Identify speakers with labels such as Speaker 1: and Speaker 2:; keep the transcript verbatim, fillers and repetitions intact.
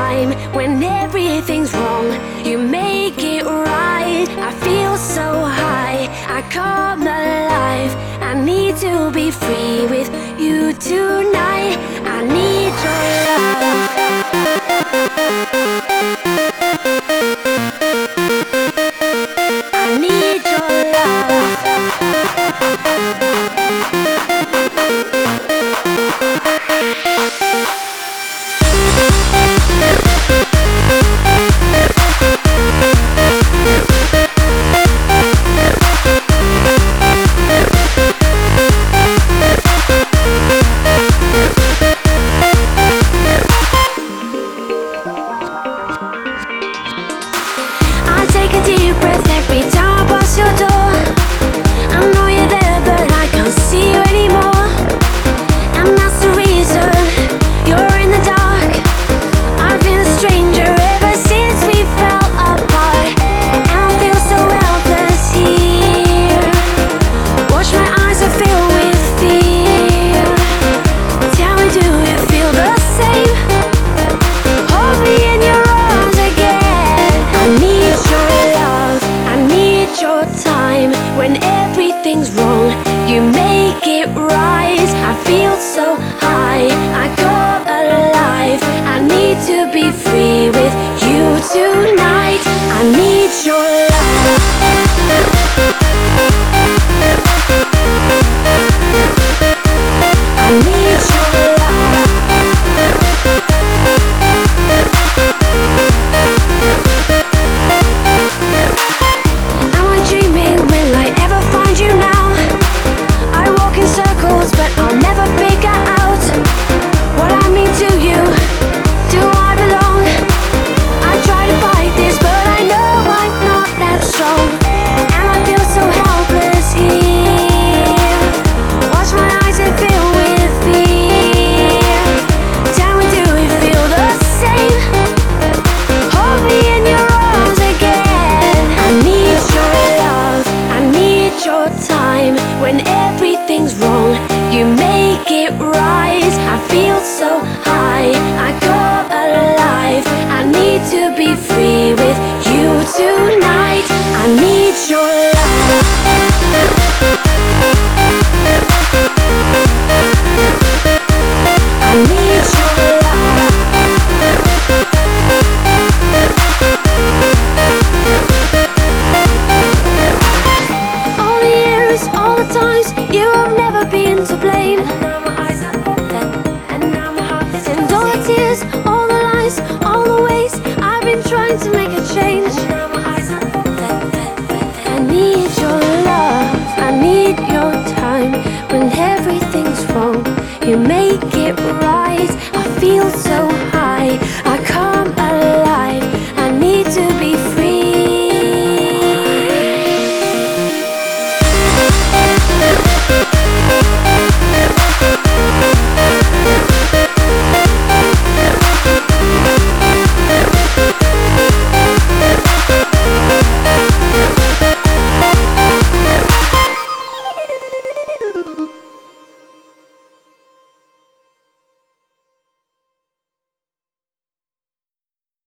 Speaker 1: time when everything's wrong. You make it right. I feel so high, I come alive. I need to be free with you tonight. I need your love. I need your love. Take a deep breath every time I pass your door. I know you're there, but I can't see you anymore. And that's the reason you're in the dark. I've been a stranger ever since we fell apart. And I feel so helpless here. Watch my eyes are filled with fear. Tell me, do you feel the same? Hold me in your arms again. I need your love, I need your time. When everything's wrong, you make it right. I feel so high, I come alive. I need to be free with you tonight. I need your love. I need your love. Am I dreaming? Will I ever find you now? I walk in circles, but I'll never figure out what I mean to you. Do I belong? I try to fight this, but I know I'm not that strong. And I feel so helpless here. Watch my eyes and fill with fear. Tell me, do you feel the same? Hold me in your arms again. I need your love, I need your time. When everything's wrong, you make it right. I feel so high, I come alive. I need to be free with you tonight. I need your love.